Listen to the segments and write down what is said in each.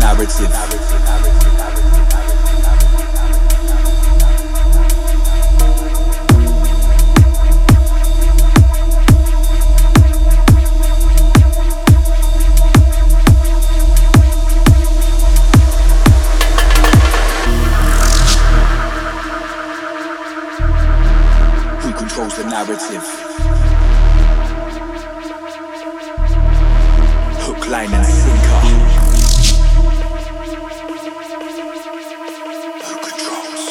narrative. Who controls the narrative? Hook, line and sinker. Who controls?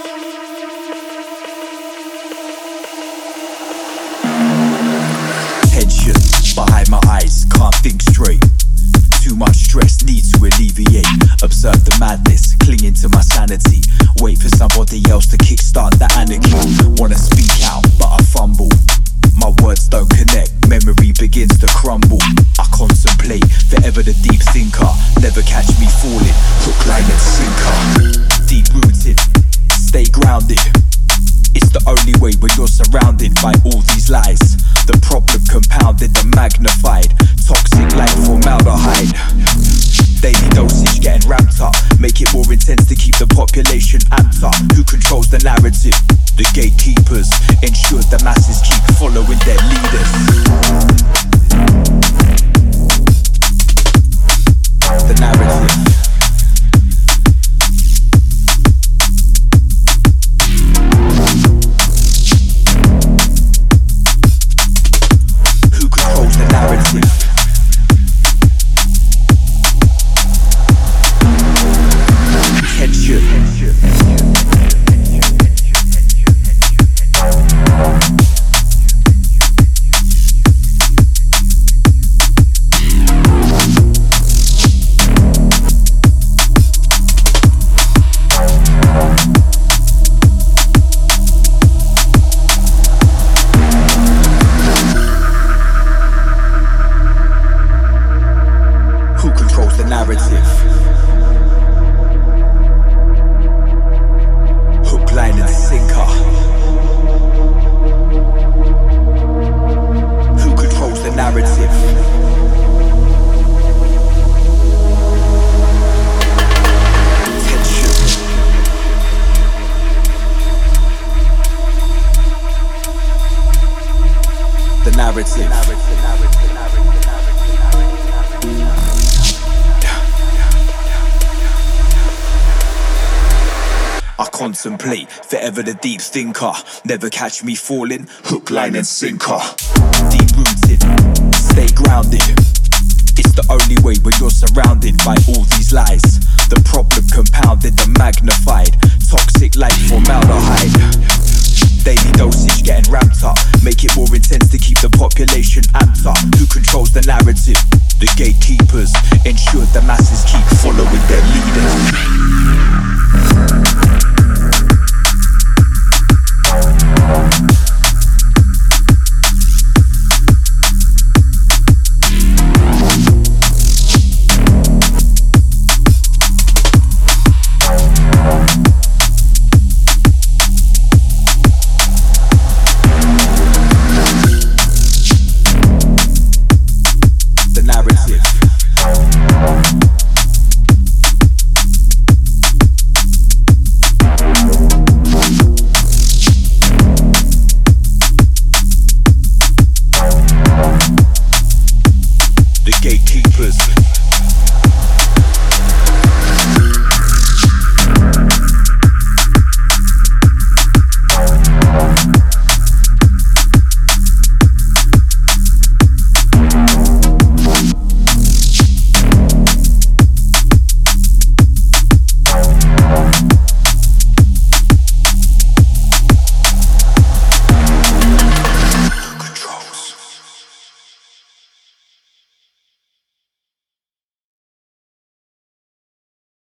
Tension behind my eyes, can't think straight. Too much stress, need to alleviate. Observe the madness, clinging to my sanity. Wait for somebody else to kickstart the anarchy. Wanna speak out, but I fumble. My words don't connect, memory begins to crumble. I contemplate, forever the deep thinker. Never catch me falling, hook, line and sinker. Deep rooted, stay grounded. It's the only way when you're surrounded by all these lies. The problem compounded and magnified. Toxic like formaldehyde. Daily dosage getting ramped up. Make it more intense to keep the population amped up. Who controls the narrative? The gatekeepers ensure the masses keep following their leaders. The narrative. Who controls the narrative? Tension. Who controls the narrative? Hook, line and sinker. Who controls the narrative? Tension. The narrative. I contemplate, forever the deep thinker. Never catch me falling, hook, line and sinker. Deep rooted, stay grounded. It's the only way when you're surrounded by all these lies. The problem compounded and magnified. Toxic like formaldehyde. Daily dosage getting ramped up. Make it more intense to keep the population amped up. Who controls the narrative? The gatekeepers ensure the masses keep